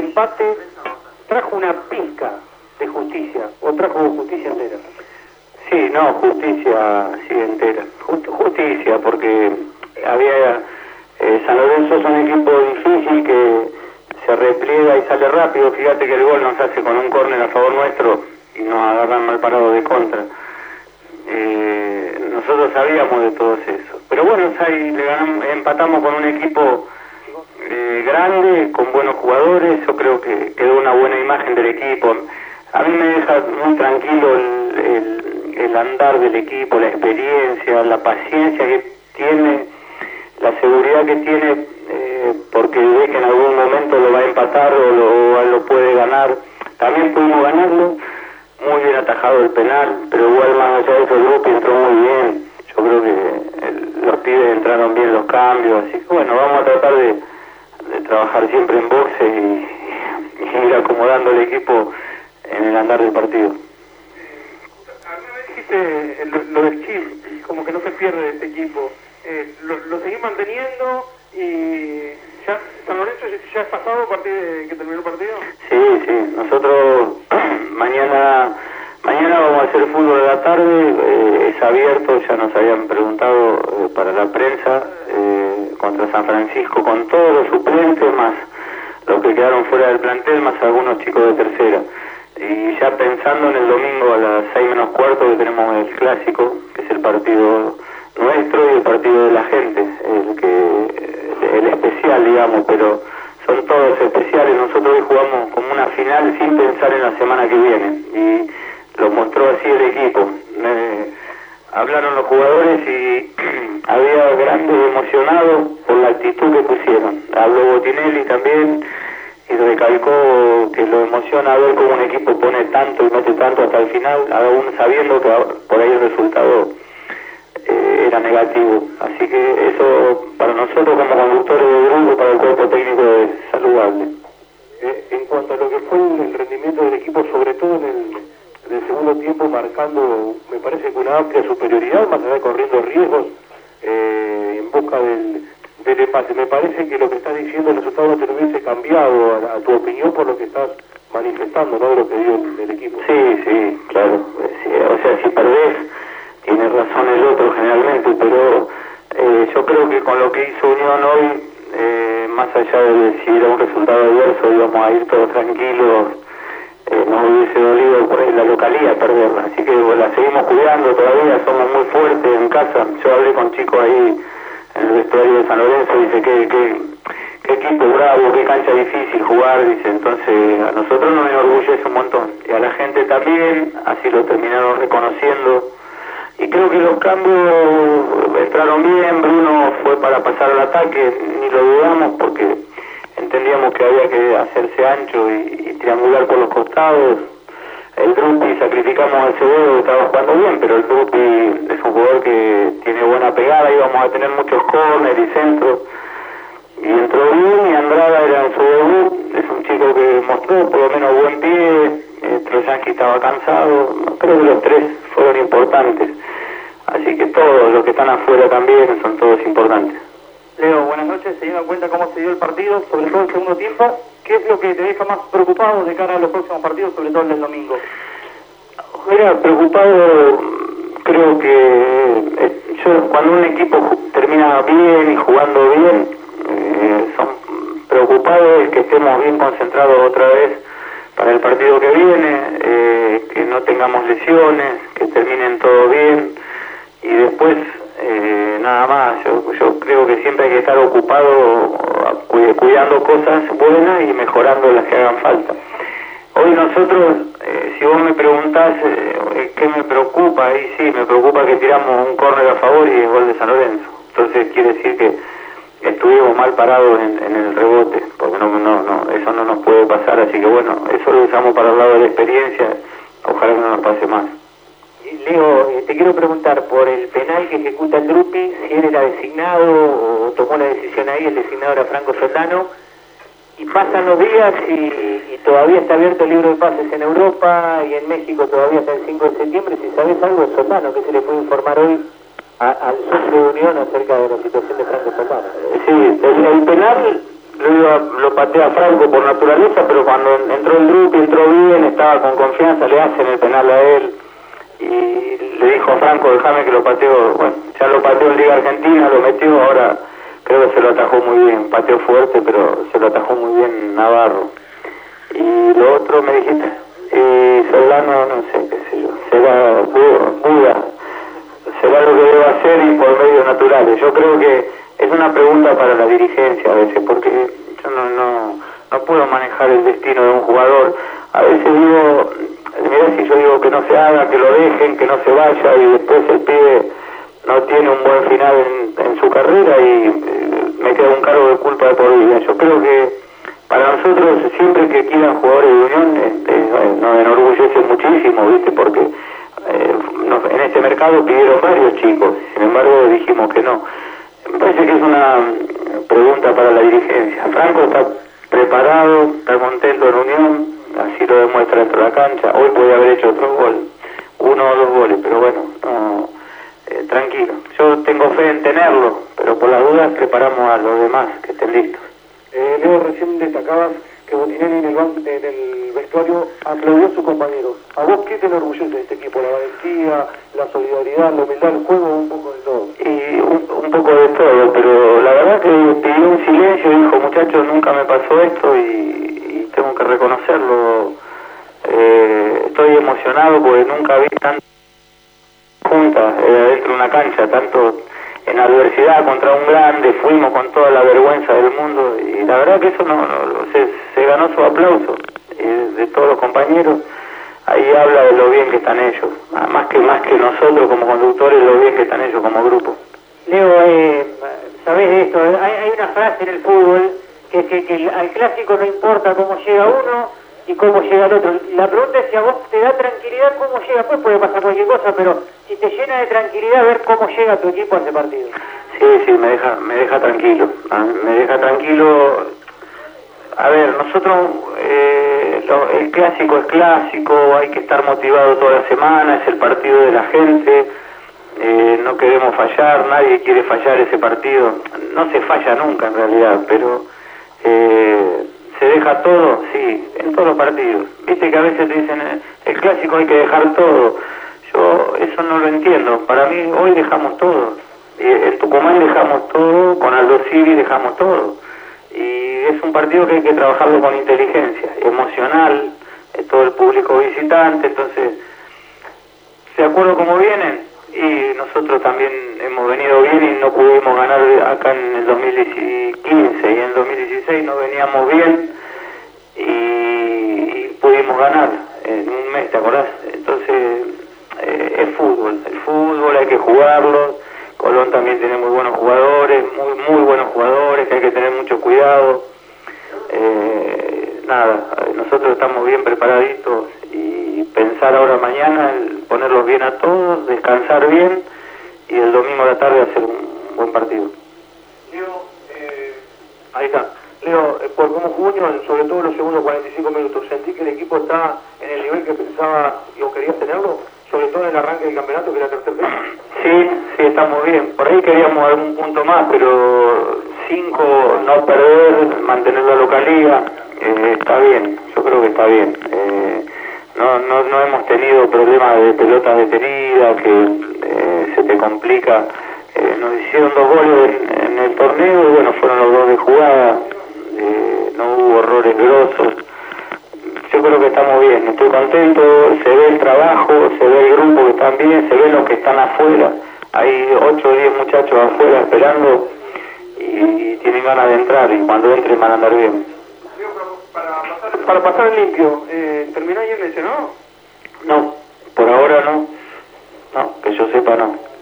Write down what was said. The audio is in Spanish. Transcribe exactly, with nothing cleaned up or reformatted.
empate trajo una pizca de justicia, o trajo justicia entera. Sí, no, justicia, sí, entera. Just, justicia, porque había... Eh, San Lorenzo es un equipo difícil que se repliega y sale rápido. Fíjate que el gol nos hace con un córner a favor nuestro y nos agarran mal parado de contra. Eh, nosotros sabíamos de todo eso. Pero bueno, ahí le ganamos, empatamos con un equipo eh, grande, con buenos jugadores. Yo creo que quedó una buena imagen del equipo. A mí me deja muy tranquilo el, el, el andar del equipo, la experiencia, la paciencia que tiene, la seguridad que tiene, eh, porque ve que en algún momento lo va a empatar o lo, o lo puede ganar. También pudimos ganarlo, muy bien atajado el penal, pero igual más allá de eso el grupo entró muy bien. Yo creo que el, los pibes entraron bien los cambios, así que bueno, vamos a tratar de, de trabajar siempre en boxe y, y ir acomodando el equipo en el andar del partido. Alguna vez dijiste lo, lo del chip, como que no se pierde este equipo. Eh, lo, lo seguís manteniendo y ya San Lorenzo ya es pasado a partir de que terminó el partido. Sí, sí, nosotros mañana mañana vamos a hacer fútbol de la tarde, eh, es abierto, ya nos habían preguntado eh, para la prensa, eh, contra San Francisco, con todos los suplentes, más los que quedaron fuera del plantel, más algunos chicos de tercera. Y ya pensando en el domingo a las seis menos cuarto que tenemos el clásico, que es el partido nuestro y el partido de la gente, el que el especial, digamos, pero son todos especiales. Nosotros hoy jugamos como una final sin pensar en la semana que viene y lo mostró así el equipo. Me hablaron los jugadores y había grandes emocionados por la actitud que pusieron. Habló Botinelli también y recalcó que lo emociona ver cómo un equipo pone tanto y mete tanto hasta el final, aún sabiendo que por ahí el resultado eh, era negativo. Así que eso para nosotros como conductores de grupo, para el cuerpo técnico, es saludable. Eh, en cuanto a lo que fue el rendimiento del equipo, sobre todo en el, en el segundo tiempo, marcando, me parece que una amplia superioridad, más allá de corriendo riesgos eh, en busca del, del empate. Me parece que lo que estás diciendo, el resultado no te lo hubiese cambiado a, a tu opinión por lo que estás manifestando, ¿no? De lo que dio el, el equipo. Sí, sí, claro. Sí, o sea, si perdés, tiene razón el otro generalmente, pero eh, yo creo que con lo que hizo Unión hoy, eh, más allá de si era un resultado adverso, íbamos a ir todos tranquilos, eh, nos hubiese dolido por ahí la localía perderla. Así que bueno, la seguimos cuidando todavía, somos muy fuertes en casa. Yo hablé con chicos ahí en el vestuario de San Lorenzo, dice que, que, que equipo bravo, qué cancha difícil jugar, dice. Entonces a nosotros nos enorgullece un montón y a la gente también, así lo terminaron reconociendo. Y creo que los cambios entraron bien. Bruno fue para pasar al ataque, ni lo dudamos porque entendíamos que había que hacerse ancho y, y triangular por los costados. El Drupi, sacrificamos al Cebodo, que estaba jugando bien, pero el Drupi es un jugador que tiene buena pegada, íbamos a tener muchos córneres y centros, y entró bien. Y Andrada era en su debut, es un chico que mostró por lo menos buen pie. eh, Troyanski estaba cansado, creo que los tres fueron importantes, así que todos los que están afuera también son todos importantes. Leo, buenas noches. Teniendo en cuenta cómo se dio el partido, sobre todo el segundo tiempo, ¿qué es lo que te deja más preocupado de cara a los próximos partidos, sobre todo el del domingo? Mira, preocupado, creo que eh, yo cuando un equipo termina bien y jugando bien, eh, son preocupados que estemos bien concentrados otra vez para el partido que viene, eh, que no tengamos lesiones, que terminen todo bien y después eh, nada más. Yo, yo creo que siempre hay que estar ocupado cuidando cosas buenas y mejorando las que hagan falta. Hoy nosotros, eh, si vos me preguntás eh, qué me preocupa, ahí sí, me preocupa que tiramos un córner a favor y es gol de San Lorenzo. Entonces quiere decir que estuvimos mal parados en, en el rebote, porque no, no, no, eso no nos puede pasar, así que bueno, eso lo usamos para el lado de la experiencia, ojalá que no nos pase más. Leo, eh, te quiero preguntar por el penal que ejecuta el Drupi, si él era designado o tomó la decisión ahí, el designado era Franco Soldano, y pasan los días y, y todavía está abierto el libro de pases en Europa y en México todavía hasta el cinco de septiembre. Si sabes algo de Soldano, ¿qué se le puede informar hoy a, al socio de Unión acerca de la situación de Franco Soldano? Sí, el, el penal lo iba patea, lo patea Franco por naturaleza, pero cuando entró el grupo, entró bien, estaba con confianza, le hacen el penal a él, y le dijo a Franco, déjame que lo pateo, bueno, ya lo pateó en Liga Argentina, lo metió, ahora creo que se lo atajó muy bien, pateó fuerte, pero se lo atajó muy bien Navarro. Y lo otro me dijiste, y Solano, no sé, qué sé yo, será Buda, será lo que debe hacer y por medios naturales. Yo creo que es una pregunta para la dirigencia a veces, porque yo no, no, no puedo manejar el destino de un jugador. A veces digo, mirá, si yo digo que no se haga, que lo dejen, que no se vaya, y después el pibe no tiene un buen final en, en su carrera y eh, me queda un cargo de culpa de por vida. Yo creo que para nosotros, siempre que quieran jugadores de Unión, este, nos enorgullece muchísimo, ¿viste? Porque eh, nos, en este mercado pidieron varios chicos, sin embargo dijimos que no. Me parece que es una pregunta para la dirigencia. Franco está preparado, está contento en Unión, así lo demuestra dentro de la cancha. Hoy podía haber hecho otro gol, uno o dos goles, pero bueno, no, eh, tranquilo. Yo tengo fe en tenerlo, pero por las dudas preparamos a los demás que estén listos. Eh, Leo, recién destacabas que Botinelli en el, banco, en el vestuario aplaudió a sus compañeros. ¿A vos qué te enorgullece de este equipo? ¿La valentía, la solidaridad, la humildad, el juego, un poco de todo? Y un, un poco de todo, pero la verdad que pidió un silencio y dijo, muchachos, nunca me pasó esto y, y tengo que reconocerlo. Eh, estoy emocionado porque nunca vi tantas juntas eh, dentro de una cancha, tanto en adversidad contra un grande, fuimos con toda la vergüenza del mundo y la verdad que eso no, no se, se ganó su aplauso eh, de todos los compañeros. Ahí habla de lo bien que están ellos, más que más que nosotros como conductores, lo bien que están ellos como grupo. Leo, eh, sabés esto, hay, hay una frase en el fútbol que es que, que al clásico no importa cómo llega uno y cómo llega el otro. La pregunta es si a vos te da tranquilidad cómo llega, pues puede pasar cualquier cosa, pero si te llena de tranquilidad ver cómo llega tu equipo a ese partido. Sí, sí, me deja, me deja tranquilo, me deja tranquilo. A ver, nosotros, eh, lo, el clásico es clásico, hay que estar motivado toda la semana, es el partido de la gente, eh, no queremos fallar, nadie quiere fallar ese partido, no se falla nunca en realidad, pero eh, se deja todo, sí, en todos los partidos. Viste que a veces te dicen, eh, el clásico hay que dejar todo, yo eso no lo entiendo, para mí hoy dejamos todo, eh, en Tucumán dejamos todo, con Aldo Civi dejamos todo. Y es un partido que hay que trabajarlo con inteligencia, emocional, eh, todo el público visitante, entonces, ¿se acuerdan cómo vienen? Y nosotros también hemos venido bien y no pudimos ganar acá en el dos mil quince y en el dos mil dieciséis no veníamos bien y, y pudimos ganar en un mes, ¿te acordás? Entonces, eh, es fútbol, el fútbol hay que jugarlo. Colón también tiene muy buenos jugadores, muy muy buenos jugadores, que hay que tener mucho cuidado. Eh, nada, nosotros estamos bien preparaditos y pensar ahora mañana, el ponerlos bien a todos, descansar bien y el domingo a la tarde hacer un buen partido. Leo, eh, ahí está. Leo, eh, por cómo jugó Unión, sobre todo los segundos cuarenta y cinco minutos, ¿sentí que el equipo está en el nivel que pensaba y o querías tenerlo? Sobre todo en el arranque del campeonato, que era tercer fecha. Sí, sí, estamos bien. Por ahí queríamos algún punto más, pero cinco, no perder, mantener la localía, eh, está bien, yo creo que está bien. Eh, no, no, no hemos tenido problemas de pelotas detenidas, que eh, se te complica. Eh, nos hicieron dos goles en, en el torneo, y bueno, fueron los dos de jugada, eh, no hubo errores grosos. Yo creo que estamos bien, estoy contento, se ve el trabajo, se ve el grupo que están bien, se ven los que están afuera, hay ocho o diez muchachos afuera esperando y, y tienen ganas de entrar y cuando entren van a andar bien. Para pasar, para pasar en limpio, eh, ¿terminó ayer lesionado? No, por ahora no, no, que yo sepa no.